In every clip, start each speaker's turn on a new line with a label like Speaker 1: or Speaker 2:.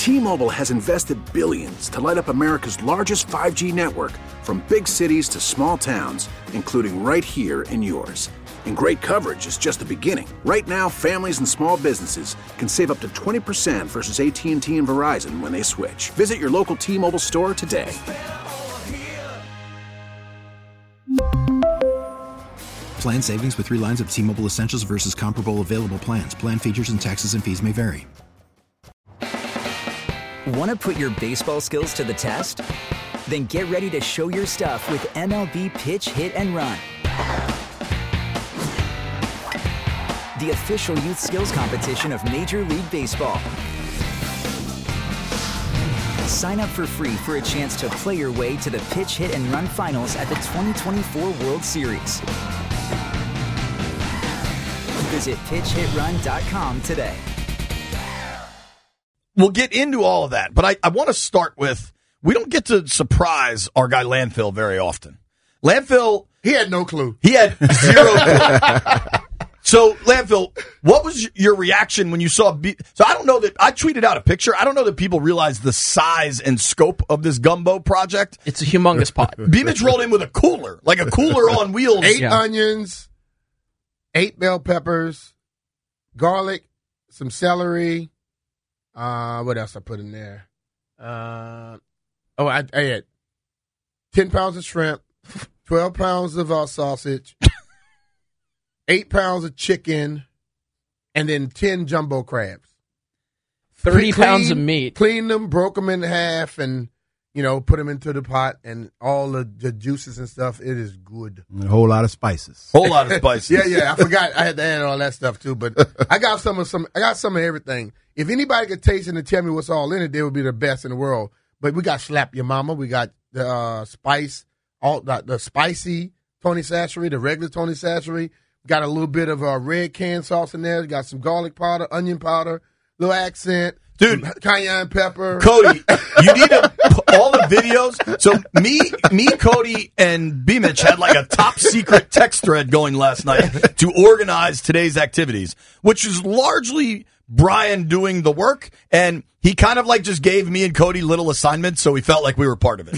Speaker 1: T-Mobile has invested billions to light up America's largest 5G network, from big cities to small towns, including right here in yours. And great coverage is just the beginning. Right now, families and small businesses can save up to 20% versus AT&T and Verizon when they switch. Visit your local T-Mobile store today.
Speaker 2: Plan savings with 3 lines of T-Mobile Essentials versus comparable available plans. Plan features and taxes and fees may vary.
Speaker 3: Want to put your baseball skills to the test? Then get ready to show your stuff with MLB Pitch, Hit, and Run. The official youth skills competition of Major League Baseball. Sign up for free for a chance to play your way to the Pitch, Hit, and Run finals at the 2024 World Series. Visit pitchhitrun.com today.
Speaker 4: We'll get into all of that, but I want to start with, we don't get to surprise our guy Landfill very often. Landfill...
Speaker 5: He had no clue.
Speaker 4: He had 0 clue. So, Landfill, what was your reaction when you saw... So, I don't know that... I tweeted out a picture. I don't know that people realize the size and scope of this gumbo project.
Speaker 6: It's a humongous pot.
Speaker 4: B-Mitch rolled in with a cooler, like a cooler on wheels.
Speaker 5: 8 onions, 8 bell peppers, garlic, some celery. What else I put in there? I had 10 pounds of shrimp, 12 pounds of sausage, 8 pounds of chicken, and then 10 jumbo crabs.
Speaker 6: 30 pounds of meat.
Speaker 5: Cleaned them, broke them in half, and, put them into the pot, and all the juices and stuff. It is good.
Speaker 7: And a whole lot of spices.
Speaker 5: Yeah, I forgot I had to add all that stuff too, but I got some of everything. If anybody could taste it and tell me what's all in it, they would be the best in the world. But we got Slap Your Mama, we got the the spicy Tony Chachere, the regular Tony Chachere. Got a little bit of red canned sauce in there. Got some garlic powder, onion powder, little accent.
Speaker 4: Dude,
Speaker 5: cayenne pepper.
Speaker 4: Cody, you need all the videos. So me, Cody, and B-Mitch had like a top secret text thread going last night to organize today's activities, which is largely Brian doing the work, and he kind of like just gave me and Cody little assignments, so we felt like we were part of it.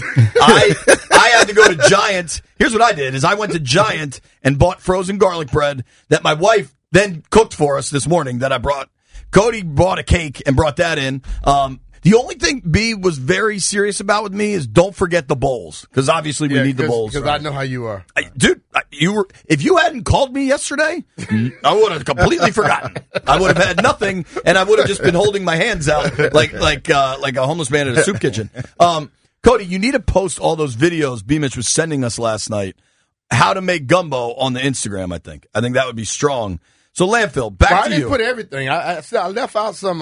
Speaker 4: I had to go to Giant. Here's what I did, is I went to Giant and bought frozen garlic bread that my wife then cooked for us this morning that I brought. Cody bought a cake and brought that in. The only thing B was very serious about with me is don't forget the bowls, because obviously we need the bowls.
Speaker 5: Because I know how you are.
Speaker 4: Dude, if you hadn't called me yesterday, I would have completely forgotten. I would have had nothing, and I would have just been holding my hands out like a homeless man at a soup kitchen. Cody, you need to post all those videos B-Mitch was sending us last night, how to make gumbo on the Instagram, I think. I think that would be strong. So, Landfill, back to you.
Speaker 5: I didn't put everything. I left out some.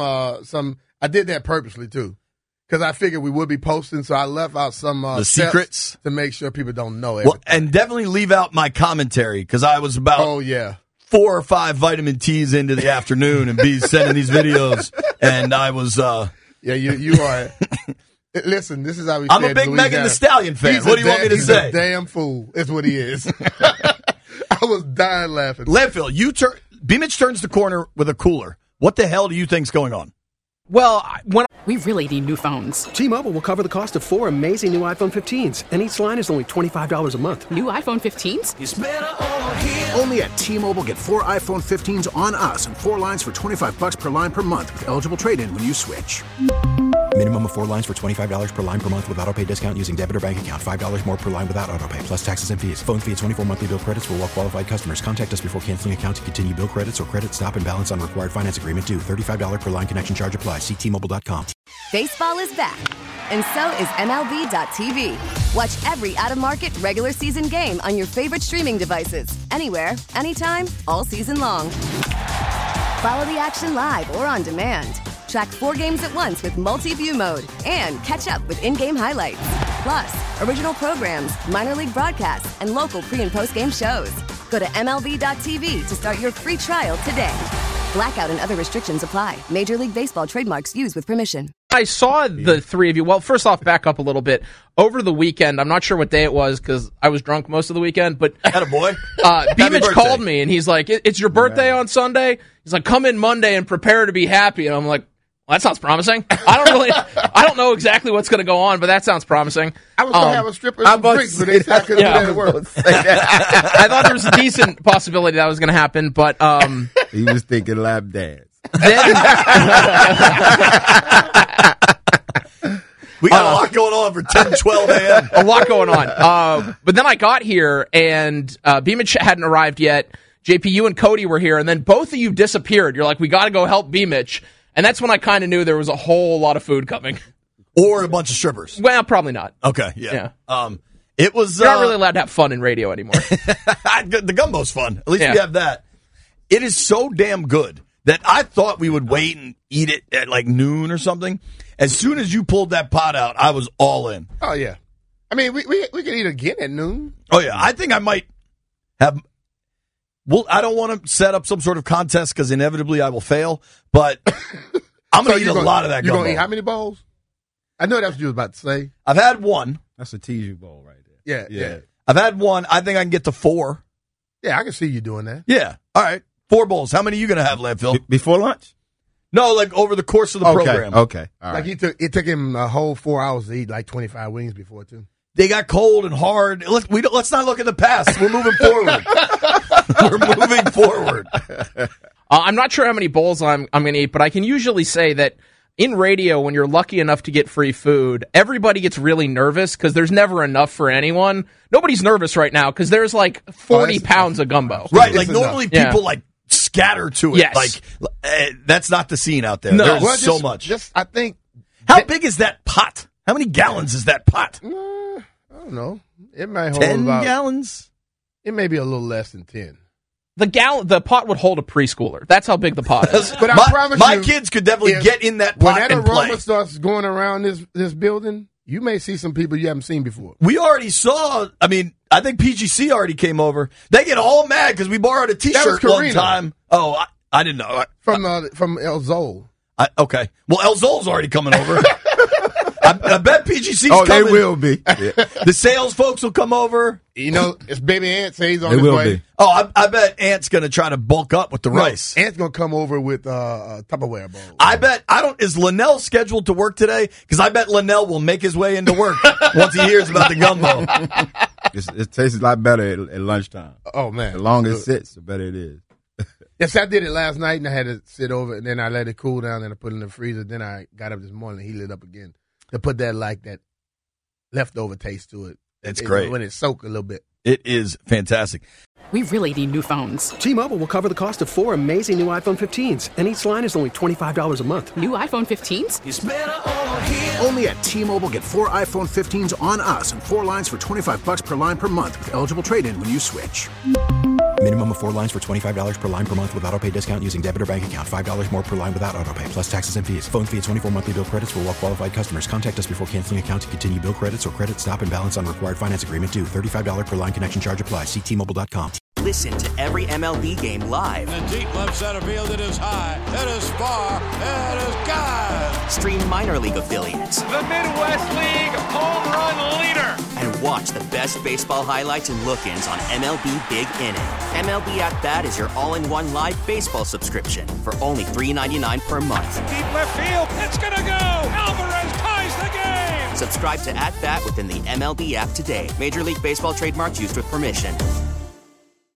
Speaker 5: I did that purposely, too, because I figured we would be posting, so I left out some
Speaker 4: the secrets
Speaker 5: to make sure people don't know everything.
Speaker 4: Well, and definitely leave out my commentary, because I was about 4 or 5 vitamin T's into the afternoon, and B's sending these videos, and I was...
Speaker 5: you are... Listen, this is how we
Speaker 4: I'm a big Megan Thee Stallion fan. What do you want me to say?
Speaker 5: He's a damn fool, is what he is. I was dying laughing.
Speaker 4: Landfill, B-Mitch turns the corner with a cooler. What the hell do you think's going on?
Speaker 8: Well, we really need new phones.
Speaker 9: T-Mobile will cover the cost of 4 amazing new iPhone 15s, and each line is only $25 a month.
Speaker 8: New iPhone 15s?
Speaker 1: It's better over here. Only at T-Mobile, get 4 iPhone 15s on us and 4 lines for $25 per line per month with eligible trade-in when you switch.
Speaker 2: Minimum of 4 lines for $25 per line per month with autopay discount using debit or bank account. $5 more per line without autopay, plus taxes and fees. Phone fee at 24 monthly bill credits for well-qualified customers. Contact us before canceling account to continue bill credits or credit stop and balance on required finance agreement due. $35 per line connection charge applies. See T-Mobile.com.
Speaker 10: Baseball is back, and so is MLB.tv. Watch every out-of-market regular season game on your favorite streaming devices. Anywhere, anytime, all season long. Follow the action live or on demand. Track 4 games at once with multi-view mode and catch up with in-game highlights. Plus, original programs, minor league broadcasts, and local pre- and post-game shows. Go to MLB.tv to start your free trial today. Blackout and other restrictions apply. Major League Baseball trademarks used with permission.
Speaker 6: I saw the three of you. Well, first off, back up a little bit. Over the weekend, I'm not sure what day it was because I was drunk most of the weekend, but B-Mitch called me and he's like, "It's your birthday on Sunday?" He's like, "Come in Monday and prepare to be happy." And I'm like, That sounds promising. I don't know exactly what's going to go on, but that sounds promising.
Speaker 5: I was going to have a stripper and some drinks, but they said I couldn't do that at work.
Speaker 6: I thought there was a decent possibility that was going to happen, but
Speaker 7: he was thinking lap dance.
Speaker 4: We got a lot going on for 10, 12 a.m.
Speaker 6: A lot going on. But then I got here, and B-Mitch hadn't arrived yet. JP, you and Cody were here, and then both of you disappeared. You're like, we got to go help B-Mitch. And that's when I kind of knew there was a whole lot of food coming.
Speaker 4: Or a bunch of strippers.
Speaker 6: Well, probably not.
Speaker 4: Okay, yeah. It was...
Speaker 6: You're not really allowed to have fun in radio anymore.
Speaker 4: The gumbo's fun. At least we have that. It is so damn good that I thought we would wait and eat it at like noon or something. As soon as you pulled that pot out, I was all in.
Speaker 5: Oh, yeah. I mean, we can eat again at noon.
Speaker 4: Oh, yeah. I think I might have... Well, I don't want to set up some sort of contest because inevitably I will fail, but I'm going to eat a lot of that gumbo.
Speaker 5: You're going to eat how many bowls? I know that's what you was about to say.
Speaker 4: I've had one.
Speaker 7: That's a Tiju bowl right there.
Speaker 5: Yeah.
Speaker 4: I've had one. I think I can get to 4.
Speaker 5: Yeah, I can see you doing that.
Speaker 4: Yeah. All right. 4 bowls. How many are you going to have, Landfill?
Speaker 7: Before lunch?
Speaker 4: No, like over the course of the program.
Speaker 7: Okay. All
Speaker 5: right. Like it took him a whole 4 hours to eat like 25 wings before, too.
Speaker 4: They got cold and hard. Let's not look at the past. We're moving forward. We're moving forward.
Speaker 6: I'm not sure how many bowls I'm going to eat, but I can usually say that in radio, when you're lucky enough to get free food, everybody gets really nervous because there's never enough for anyone. Nobody's nervous right now because there's like 40 pounds of gumbo.
Speaker 4: Right. Like normally people like scatter to it.
Speaker 6: Yes.
Speaker 4: Like that's not the scene out there.
Speaker 6: No.
Speaker 4: There's so much.
Speaker 5: I think.
Speaker 4: How big is that pot? How many gallons is that pot?
Speaker 5: I don't know. It might hold
Speaker 4: 10
Speaker 5: about,
Speaker 4: gallons?
Speaker 5: It may be a little less than 10.
Speaker 6: The pot would hold a preschooler. That's how big the pot is.
Speaker 5: But I promise
Speaker 4: my
Speaker 5: you,
Speaker 4: kids could definitely get in that pot
Speaker 5: when that
Speaker 4: and play.
Speaker 5: aroma starts going around this building, you may see some people you haven't seen before.
Speaker 4: We already saw. I mean, I think PGC already came over. They get all mad because we borrowed a T-shirt one time. Oh, I didn't know.
Speaker 5: From El Zol.
Speaker 4: Okay. Well, El Zol's already coming over. I bet PGC's coming.
Speaker 7: They will be.
Speaker 4: The sales folks will come over.
Speaker 5: You know, it's Baby Ant says he's on his way.
Speaker 7: Be.
Speaker 4: Oh, I bet Ant's going to try to bulk up with the rice.
Speaker 5: Ant's going to come over with a Tupperware bowl.
Speaker 4: I bet, is Linnell scheduled to work today? Because I bet Linnell will make his way into work once he hears about the gumbo.
Speaker 7: It tastes a lot better at lunchtime.
Speaker 5: Oh, man.
Speaker 7: The longer it sits, the better it is.
Speaker 5: Yes, I did it last night, and I had to sit over, and then I let it cool down, and I put it in the freezer. Then I got up this morning and heated it up again to put that leftover taste to it.
Speaker 4: It's great.
Speaker 5: When it soaks a little bit.
Speaker 4: It is fantastic.
Speaker 8: We really need new phones.
Speaker 9: T-Mobile will cover the cost of 4 amazing new iPhone 15s, and each line is only $25 a month.
Speaker 8: New iPhone 15s?
Speaker 1: It's better over here. Only at T-Mobile, get 4 iPhone 15s on us and 4 lines for $25 per line per month with eligible trade-in when you switch.
Speaker 2: Minimum of 4 lines for $25 per line per month with autopay discount using debit or bank account. $5 more per line without autopay, plus taxes and fees. Phone fee at 24 monthly bill credits for well-qualified customers. Contact us before canceling account to continue bill credits or credit stop and balance on required finance agreement due. $35 per line connection charge applies. See T-Mobile.com.
Speaker 11: Listen to every MLB game live.
Speaker 12: In the deep left center field, it is high, it is far, it is gone.
Speaker 11: Stream minor league affiliates.
Speaker 12: The Midwest League home run leader.
Speaker 11: And watch the best baseball highlights and look-ins on MLB Big Inning. MLB At Bat is your all-in-one live baseball subscription for only $3.99 per month.
Speaker 12: Deep left field, it's gonna go. Alvarez ties the game.
Speaker 11: Subscribe to At Bat within the MLB app today. Major League Baseball trademarks used with permission.